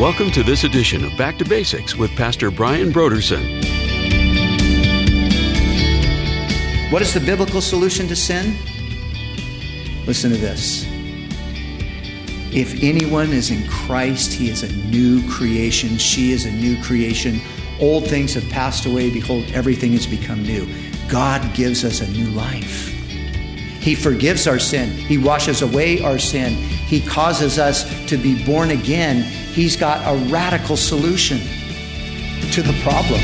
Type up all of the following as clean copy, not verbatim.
Welcome to this edition of Back to Basics with Pastor Brian Broderson. What is the biblical solution to sin? Listen to this. If anyone is in Christ, he is a new creation. She is a new creation. Old things have passed away. Behold, everything has become new. God gives us a new life. He forgives our sin. He washes away our sin. He causes us to be born again. He's got a radical solution to the problem.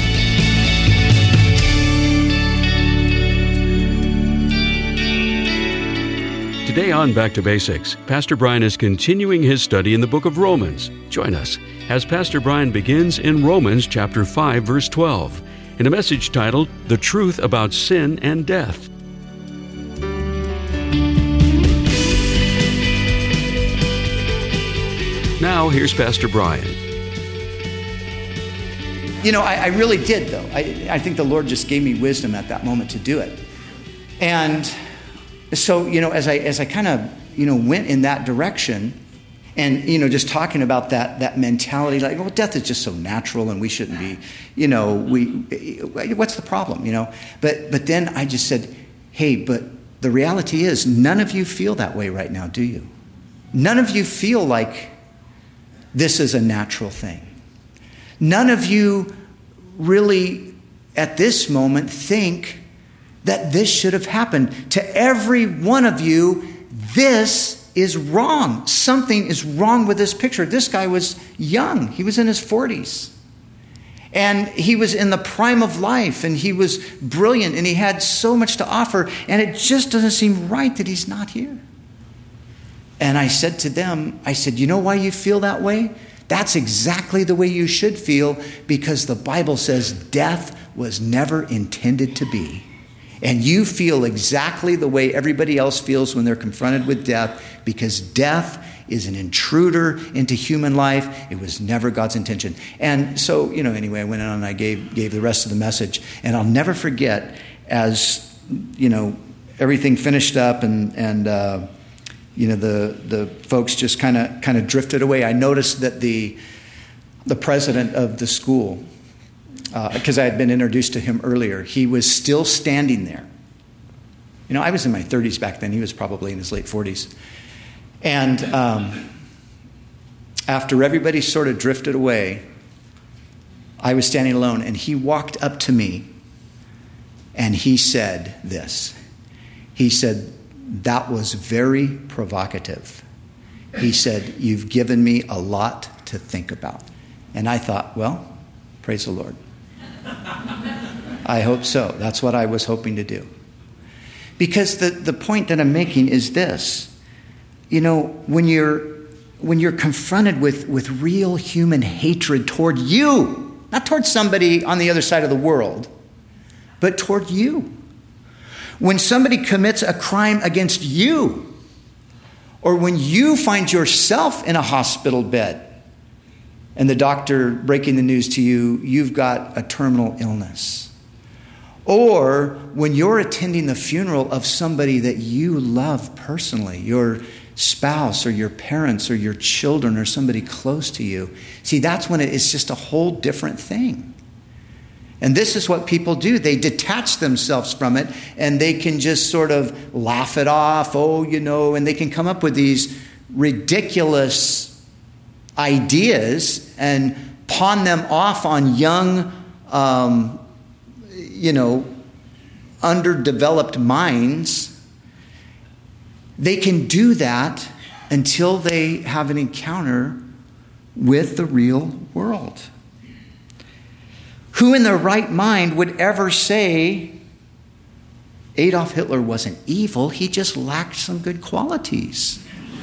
Today on Back to Basics, Pastor Brian is continuing his study in the book of Romans. Join us as Pastor Brian begins in Romans chapter 5, verse 12, in a message titled, The Truth About Sin and Death. Now, here's Pastor Brian. You know, I really did, though. I think the Lord just gave me wisdom at that moment to do it. And so, as I kind of, went in that direction and, just talking about that mentality, like, well, death is just so natural and we shouldn't be, what's the problem, But then I just said, hey, but the reality is none of you feel that way right now, do you? None of you feel like this is a natural thing. None of you really, at this moment, think that this should have happened. To every one of you, this is wrong. Something is wrong with this picture. This guy was young. He was in his 40s. And he was in the prime of life, and he was brilliant, and he had so much to offer, and it just doesn't seem right that he's not here. And I said to them, you know why you feel that way? That's exactly the way you should feel, because the Bible says death was never intended to be. And you feel exactly the way everybody else feels when they're confronted with death, because death is an intruder into human life. It was never God's intention. And so, anyway, I went on and I gave the rest of the message. And I'll never forget, as, everything finished up and the folks just kind of drifted away. I noticed that the president of the school, because I had been introduced to him earlier, he was still standing there. I was in my 30s back then. He was probably in his late 40s. And after everybody sort of drifted away, I was standing alone, and he walked up to me, and he said this. He said, "That was very provocative." He said, "You've given me a lot to think about." And I thought, well, praise the Lord. I hope so. That's what I was hoping to do. Because the point that I'm making is this. When you're confronted with real human hatred toward you, not toward somebody on the other side of the world, but toward you. When somebody commits a crime against you, or when you find yourself in a hospital bed and the doctor breaking the news to you, you've got a terminal illness, or when you're attending the funeral of somebody that you love personally, your spouse or your parents or your children or somebody close to you, see, that's when it's just a whole different thing. And this is what people do. They detach themselves from it, and they can just sort of laugh it off, and they can come up with these ridiculous ideas and pawn them off on young, underdeveloped minds. They can do that until they have an encounter with the real world. Who in their right mind would ever say Adolf Hitler wasn't evil, he just lacked some good qualities?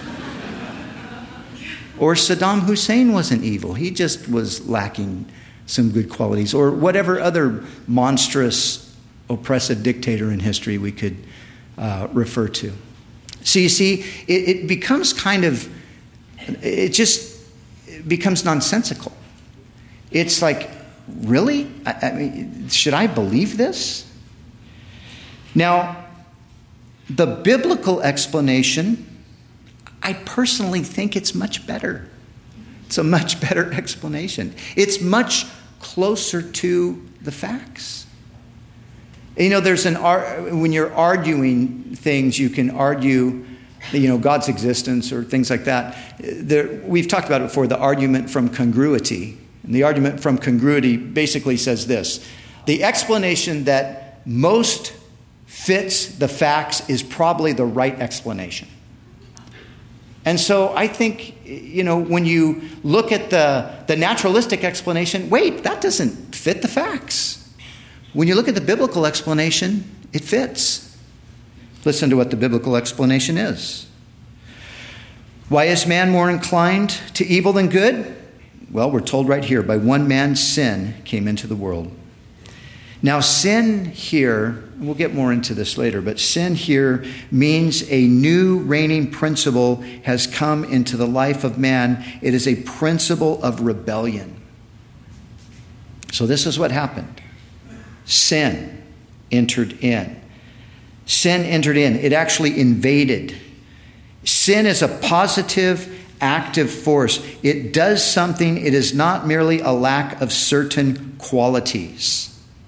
Or Saddam Hussein wasn't evil, he just was lacking some good qualities? Or whatever other monstrous, oppressive dictator in history we could refer to. So you see, it becomes it becomes nonsensical. It's like, really? I mean, should I believe this? Now, the biblical explanation, I personally think it's much better It's a much better explanation. It's much closer to the facts. You know, when you're arguing things, you can argue, God's existence or things like that. We've talked about it before, the argument from congruity. And the argument from congruity basically says this: the explanation that most fits the facts is probably the right explanation. And so I think, when you look at the naturalistic explanation, wait, that doesn't fit the facts. When you look at the biblical explanation, it fits. Listen to what the biblical explanation is. Why is man more inclined to evil than good? Well, we're told right here, by one man's sin came into the world. Now, sin here, we'll get more into this later, but sin here means a new reigning principle has come into the life of man. It is a principle of rebellion. So this is what happened. Sin entered in. Sin entered in. It actually invaded. Sin is a positive, active force. It does something. It is not merely a lack of certain qualities.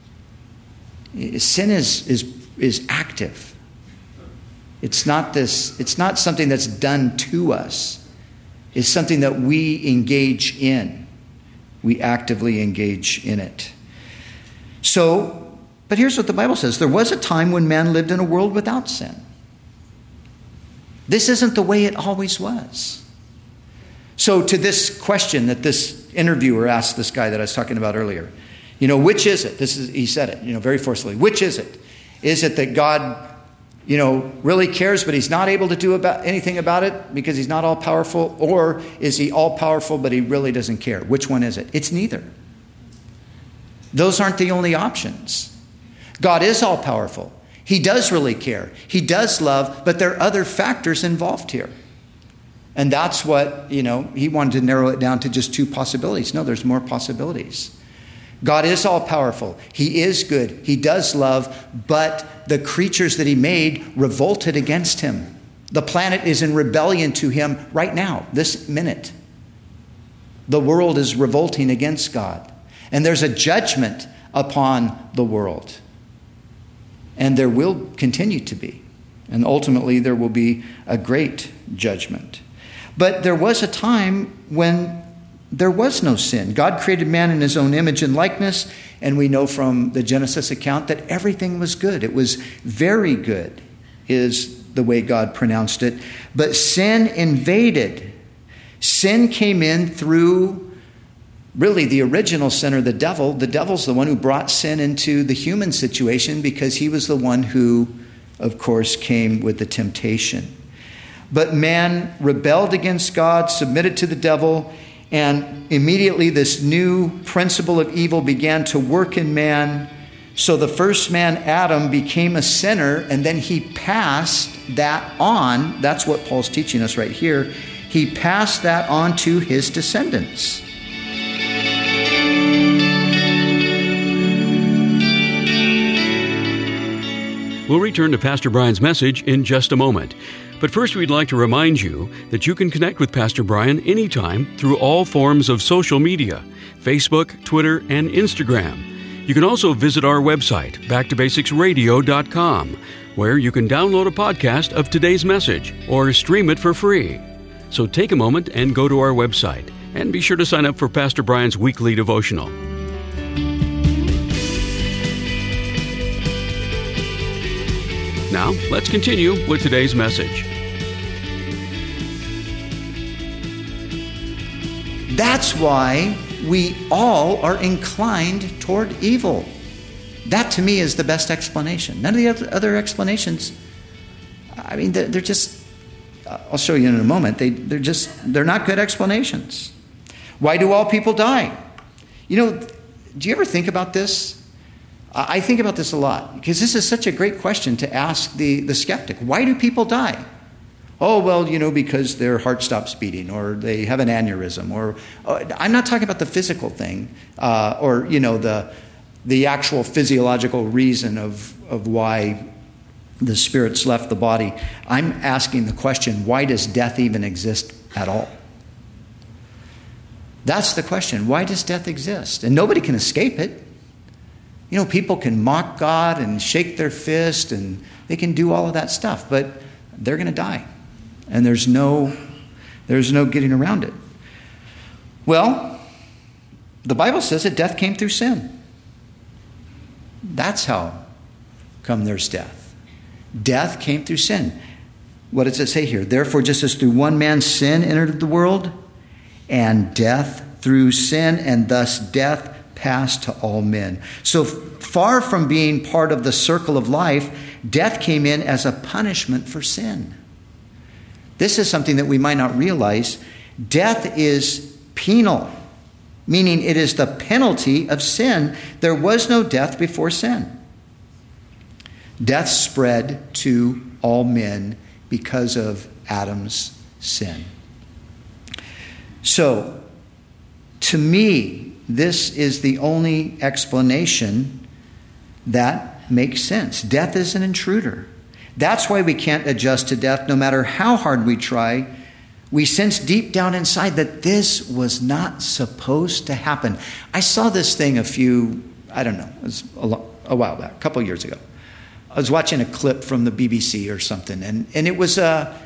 Sin is active. It's not something that's done to us. It's something that we engage in. We actively engage in it. So, but here's what the Bible says. There was a time when man lived in a world without sin. This isn't the way it always was. So to this question that this interviewer asked this guy that I was talking about earlier, which is it? He said it, very forcefully. Which is it? Is it that God, really cares, but he's not able to do anything about it because he's not all powerful? Or is he all powerful, but he really doesn't care? Which one is it? It's neither. Those aren't the only options. God is all powerful. He does really care. He does love, but there are other factors involved here. And that's what, he wanted to narrow it down to just two possibilities. No, there's more possibilities. God is all powerful. He is good. He does love, but the creatures that he made revolted against him. The planet is in rebellion to him right now, this minute. The world is revolting against God. And there's a judgment upon the world. And there will continue to be. And ultimately there will be a great judgment. But there was a time when there was no sin. God created man in his own image and likeness, and we know from the Genesis account that everything was good. It was very good, is the way God pronounced it. But sin invaded. Sin came in through really the original sinner, the devil. The devil's the one who brought sin into the human situation because he was the one who, of course, came with the temptation. But man rebelled against God, submitted to the devil, and immediately this new principle of evil began to work in man. So the first man, Adam, became a sinner, and then he passed that on. That's what Paul's teaching us right here. He passed that on to his descendants. We'll return to Pastor Brian's message in just a moment. But first, we'd like to remind you that you can connect with Pastor Brian anytime through all forms of social media, Facebook, Twitter, and Instagram. You can also visit our website, backtobasicsradio.com, where you can download a podcast of today's message or stream it for free. So take a moment and go to our website, and be sure to sign up for Pastor Brian's weekly devotional. Now, let's continue with today's message. That's why we all are inclined toward evil. That, to me, is the best explanation. None of the other explanations, I mean, they're just, I'll show you in a moment, they're not good explanations. Why do all people die? Do you ever think about this? I think about this a lot, because this is such a great question to ask the skeptic. Why do people die? Oh, well, because their heart stops beating, or they have an aneurysm, or I'm not talking about the physical thing, or the actual physiological reason of why the spirits left the body. I'm asking the question, why does death even exist at all? That's the question. Why does death exist? And nobody can escape it. You know, people can mock God and shake their fist, and they can do all of that stuff, but they're going to die. And there's no getting around it. Well, the Bible says that death came through sin. That's how come there's death. Death came through sin. What does it say here? Therefore, just as through one man's sin entered the world, and death through sin, and thus death passed to all men. So far from being part of the circle of life, death came in as a punishment for sin. This is something that we might not realize. Death is penal, meaning it is the penalty of sin. There was no death before sin. Death spread to all men because of Adam's sin. So, to me, this is the only explanation that makes sense. Death is an intruder. That's why we can't adjust to death no matter how hard we try. We sense deep down inside that this was not supposed to happen. I saw this thing it was a while back, a couple of years ago. I was watching a clip from the BBC or something, and it was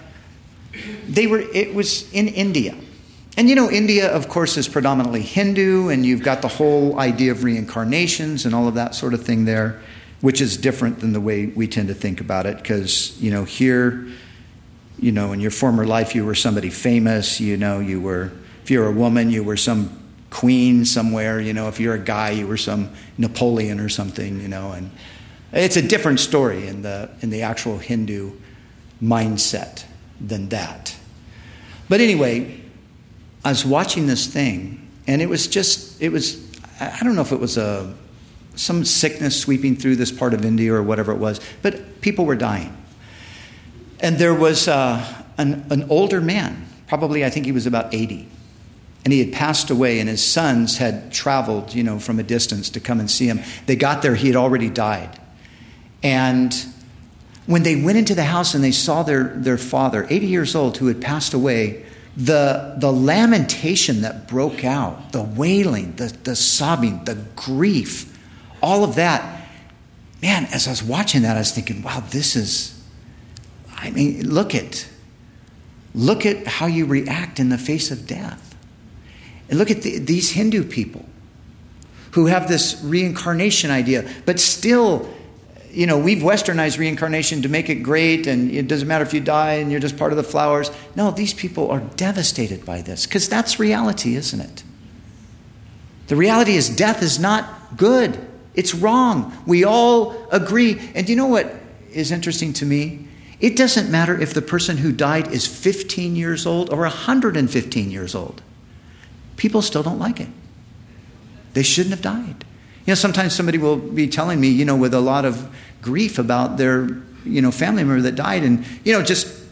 in India. And you know, India, of course, is predominantly Hindu, and you've got the whole idea of reincarnations and all of that sort of thing there, which is different than the way we tend to think about it. Because, you know, here, you know, in your former life, you were somebody famous. You know, if you're a woman, you were some queen somewhere. You know, if you're a guy, you were some Napoleon or something. You know, and it's a different story in the actual Hindu mindset than that. But anyway, I was watching this thing, and it was I don't know if it was some sickness sweeping through this part of India or whatever it was, but people were dying. And there was an older man, probably I think he was about 80, and he had passed away, and his sons had traveled, you know, from a distance to come and see him. They got there, he had already died. And when they went into the house and they saw their father, 80 years old, who had passed away, the lamentation that broke out, the wailing, the sobbing, the grief, all of that. Man, as I was watching that, I was thinking, wow, look at how you react in the face of death. And look at these Hindu people who have this reincarnation idea, but still, you know, we've westernized reincarnation to make it great, and it doesn't matter if you die and you're just part of the flowers. No, these people are devastated by this, because that's reality, isn't it? The reality is death is not good. It's wrong. We all agree. And do you know what is interesting to me? It doesn't matter if the person who died is 15 years old or 115 years old. People still don't like it. They shouldn't have died. You know, sometimes somebody will be telling me, you know, with a lot of grief about their, you know, family member that died, and, you know,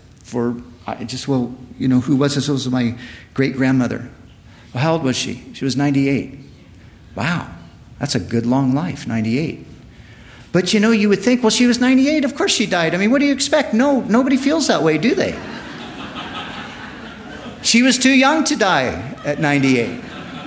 who was this? It was my great-grandmother. Well, how old was she? She was 98. Wow, that's a good long life, 98. But, you know, you would think, well, she was 98, of course she died. I mean, what do you expect? No, nobody feels that way, do they? She was too young to die at 98.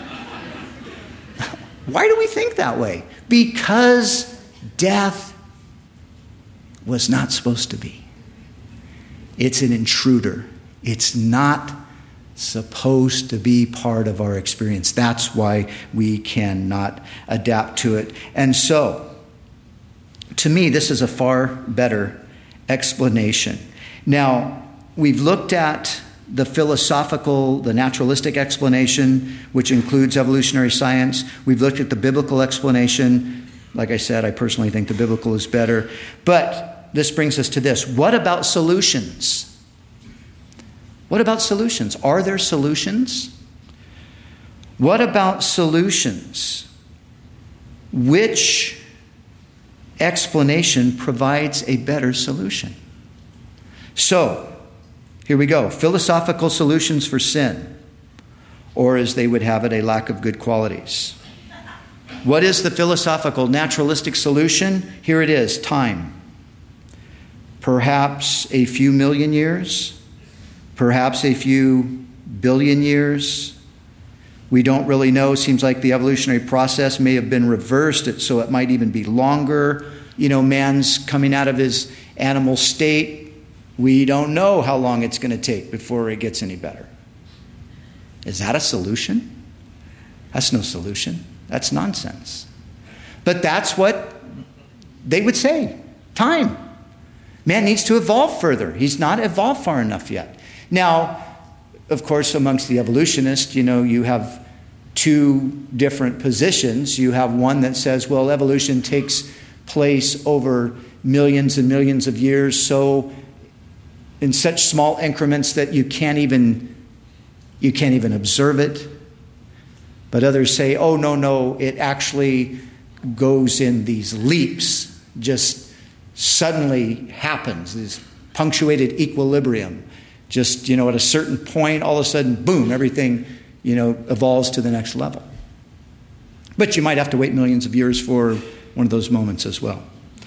Why do we think that way? Because death was not supposed to be. It's an intruder. It's not supposed to be part of our experience. That's why we cannot adapt to it. And so, to me, this is a far better explanation. Now, we've looked at the philosophical, the naturalistic explanation, which includes evolutionary science. We've looked at the biblical explanation. Like I said, I personally think the biblical is better. But this brings us to this. What about solutions? What about solutions? Are there solutions? What about solutions? Which explanation provides a better solution? So, here we go. Philosophical solutions for sin, or as they would have it, a lack of good qualities. What is the philosophical, naturalistic solution? Here it is, time. Perhaps a few million years, perhaps a few billion years, We don't really know. Seems like the evolutionary process may have been reversed, so it might even be longer. Man's coming out of his animal state. We don't know how long it's going to take before it gets any better. Is that a solution? That's no solution. That's nonsense. But that's what they would say. Time. Man needs to evolve further. He's not evolved far enough yet. Now, of course, amongst the evolutionists, you have two different positions. You have one that says, well, evolution takes place over millions and millions of years, so in such small increments that you can't even observe it. But others say, oh, no, it actually goes in these leaps, just suddenly happens, this punctuated equilibrium. Just, at a certain point, all of a sudden, boom, everything, evolves to the next level. But you might have to wait millions of years for one of those moments as well.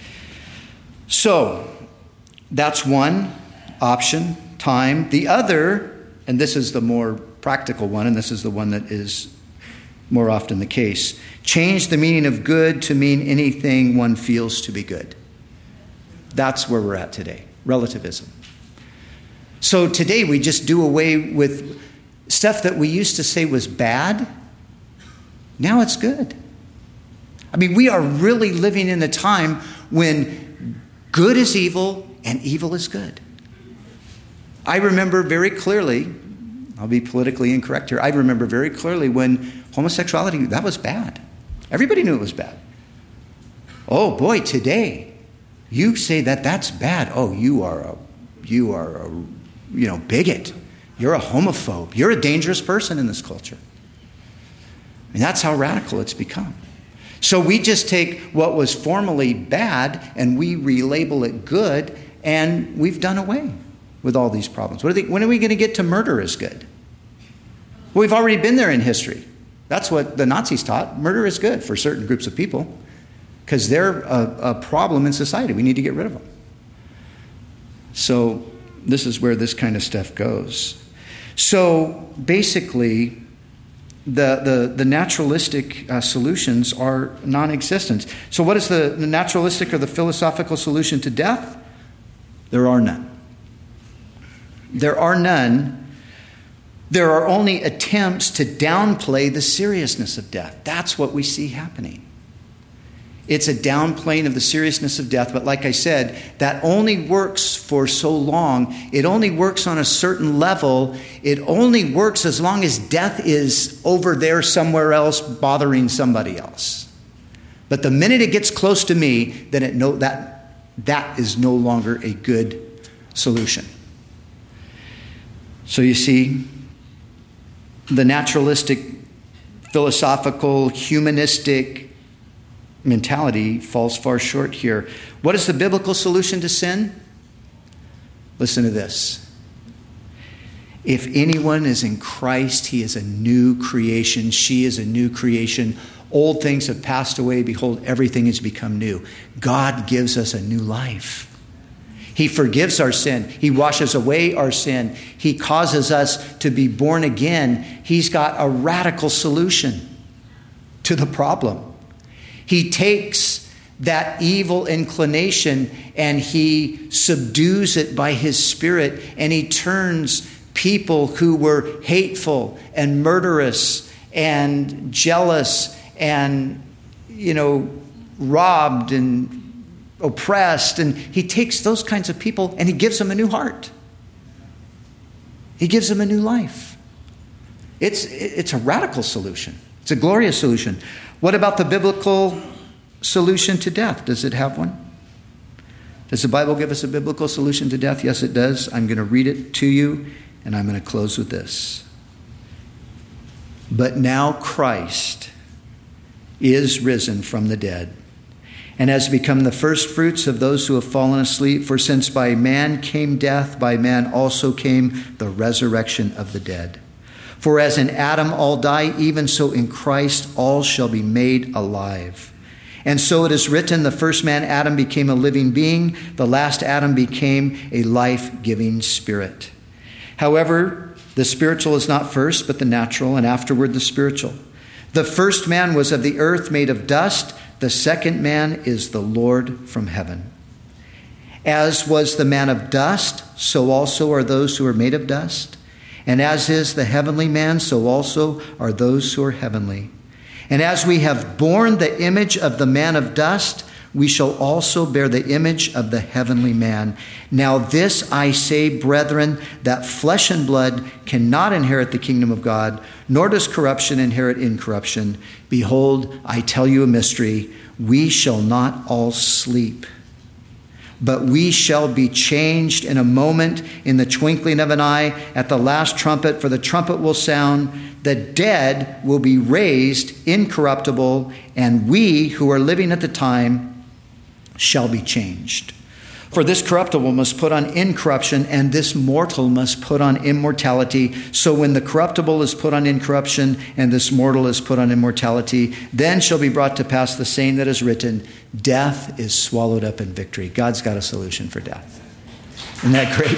So, that's one option, time. The other, and this is the more practical one, and this is the one that is more often the case, change the meaning of good to mean anything one feels to be good. That's where we're at today, relativism. So today we just do away with stuff that we used to say was bad. Now it's good. We are really living in a time when good is evil and evil is good. I remember very clearly, I'll be politically incorrect here, I remember very clearly when homosexuality, that was bad. Everybody knew it was bad. Oh boy, today, you say that that's bad. Oh, you are a bigot. You're a homophobe. You're a dangerous person in this culture. That's how radical it's become. So we just take what was formerly bad and we relabel it good, and we've done away with all these problems. When are we going to get to murder as good? Well, we've already been there in history. That's what the Nazis taught. Murder is good for certain groups of people because they're a problem in society. We need to get rid of them. So this is where this kind of stuff goes. So basically, the naturalistic solutions are non-existent. So what is the naturalistic or the philosophical solution to death? There are none. There are none. There are only attempts to downplay the seriousness of death. That's what we see happening. It's a downplaying of the seriousness of death, but like I said, that only works for so long. It only works on a certain level. It only works as long as death is over there somewhere else bothering somebody else. But the minute it gets close to me, then that is no longer a good solution. So you see, the naturalistic, philosophical, humanistic mentality falls far short here. What is the biblical solution to sin? Listen to this. If anyone is in Christ, he is a new creation. She is a new creation. Old things have passed away. Behold, everything has become new. God gives us a new life. He forgives our sin. He washes away our sin. He causes us to be born again. He's got a radical solution to the problem. He takes that evil inclination and he subdues it by his Spirit, and he turns people who were hateful and murderous and jealous and, robbed and oppressed, and he takes those kinds of people and he gives them a new heart. He gives them a new life. It's a radical solution. It's a glorious solution. What about the biblical solution to death? Does it have one? Does the Bible give us a biblical solution to death? Yes, it does. I'm going to read it to you, and I'm going to close with this. But now Christ is risen from the dead, and has become the first fruits of those who have fallen asleep. For since by man came death, by man also came the resurrection of the dead. For as in Adam all die, even so in Christ all shall be made alive. And so it is written, the first man Adam became a living being, the last Adam became a life-giving spirit. However, The spiritual is not first, but the natural, and afterward the spiritual. The first man was of the earth, made of dust. The second man is the Lord from heaven. As was the man of dust, so also are those who are made of dust. And as is the heavenly man, so also are those who are heavenly. And as we have borne the image of the man of dust, we shall also bear the image of the heavenly man. Now this I say, brethren, that flesh and blood cannot inherit the kingdom of God, nor does corruption inherit incorruption. Behold, I tell you a mystery. We shall not all sleep, but we shall be changed in a moment, in the twinkling of an eye, at the last trumpet, for the trumpet will sound. The dead will be raised incorruptible, and we who are living at the time shall be changed. For this corruptible must put on incorruption, and this mortal must put on immortality. So when the corruptible is put on incorruption, and this mortal is put on immortality, then shall be brought to pass the saying that is written, death is swallowed up in victory. God's got a solution for death. Isn't that great?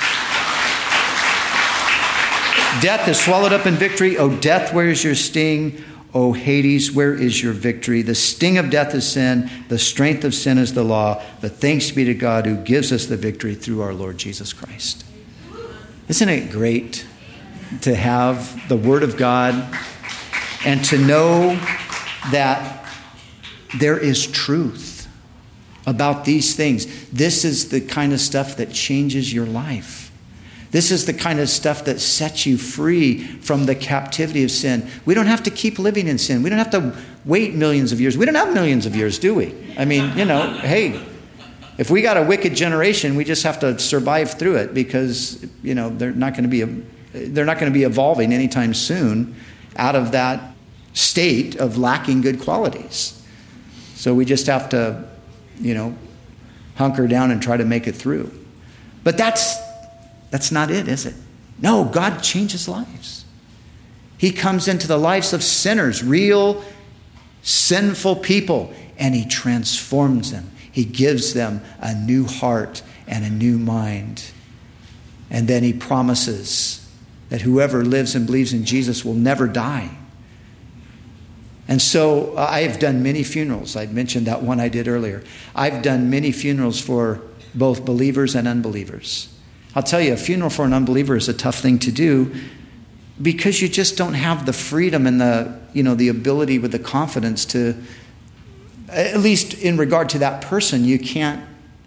Death is swallowed up in victory. O death, where is your sting? O Hades, where is your victory? The sting of death is sin. The strength of sin is the law. But thanks be to God who gives us the victory through our Lord Jesus Christ. Isn't it great to have the Word of God and to know that there is truth about these things? This is the kind of stuff that changes your life. This is the kind of stuff that sets you free from the captivity of sin. We don't have to keep living in sin. We don't have to wait millions of years. We don't have millions of years, do we? I mean, hey, if we got a wicked generation, we just have to survive through it because, they're not going to be evolving anytime soon out of that state of lacking good qualities. So we just have to, hunker down and try to make it through. But that's not it, is it? No, God changes lives. He comes into the lives of sinners, real sinful people, and he transforms them. He gives them a new heart and a new mind. And then he promises that whoever lives and believes in Jesus will never die. And so I have done many funerals. I mentioned that one I did earlier. I've done many funerals for both believers and unbelievers. I'll tell you, a funeral for an unbeliever is a tough thing to do because you just don't have the freedom and the ability with the confidence to, at least in regard to that person, you can't,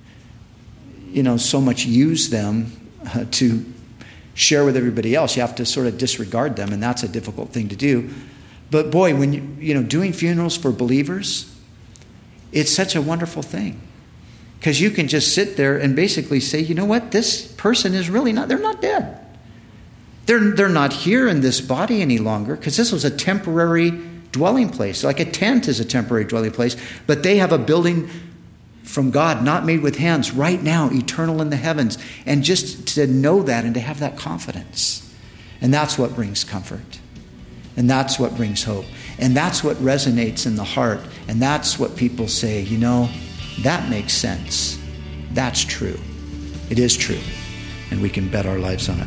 so much use them to share with everybody else. You have to sort of disregard them, and that's a difficult thing to do. But boy, when doing funerals for believers, it's such a wonderful thing. Because you can just sit there and basically say, you know what, this person is really they're not dead. They're not here in this body any longer because this was a temporary dwelling place. Like a tent is a temporary dwelling place, but they have a building from God, not made with hands, right now, eternal in the heavens. And just to know that and to have that confidence. And that's what brings comfort. And that's what brings hope. And that's what resonates in the heart. And that's what people say, that makes sense. That's true. It is true. And we can bet our lives on it.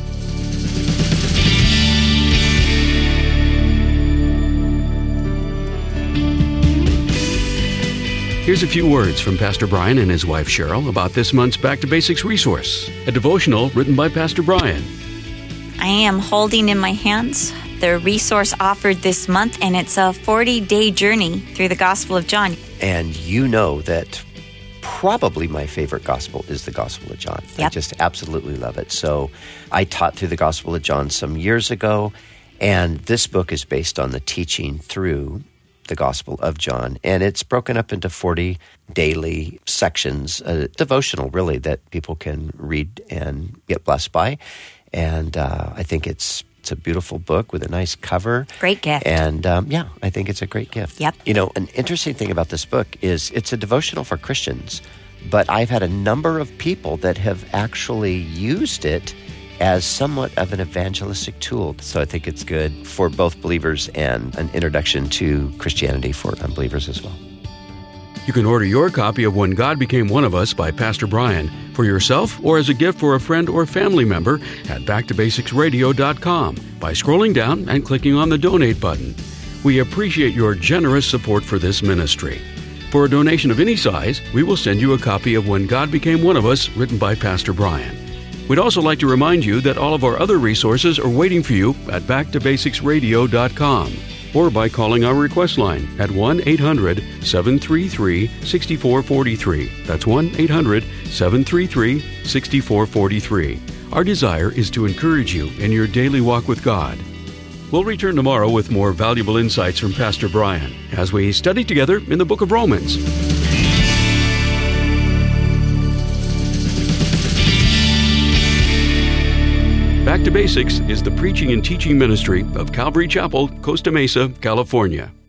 Here's a few words from Pastor Brian and his wife Cheryl about this month's Back to Basics resource, a devotional written by Pastor Brian. I am holding in my hands the resource offered this month, and it's a 40-day journey through the Gospel of John. And you know that probably my favorite gospel is the Gospel of John. Yep. I just absolutely love it. So I taught through the Gospel of John some years ago, and this book is based on the teaching through the Gospel of John. And it's broken up into 40 daily sections, a devotional really that people can read and get blessed by. And I think it's a beautiful book with a nice cover. Great gift. And I think it's a great gift. Yep. An interesting thing about this book is it's a devotional for Christians, but I've had a number of people that have actually used it as somewhat of an evangelistic tool. So I think it's good for both believers and an introduction to Christianity for unbelievers as well. You can order your copy of When God Became One of Us by Pastor Brian for yourself or as a gift for a friend or family member at backtobasicsradio.com by scrolling down and clicking on the donate button. We appreciate your generous support for this ministry. For a donation of any size, we will send you a copy of When God Became One of Us, written by Pastor Brian. We'd also like to remind you that all of our other resources are waiting for you at backtobasicsradio.com or by calling our request line at 1-800-733-6443. That's 1-800-733-6443. Our desire is to encourage you in your daily walk with God. We'll return tomorrow with more valuable insights from Pastor Brian as we study together in the book of Romans. Back to Basics is the preaching and teaching ministry of Calvary Chapel, Costa Mesa, California.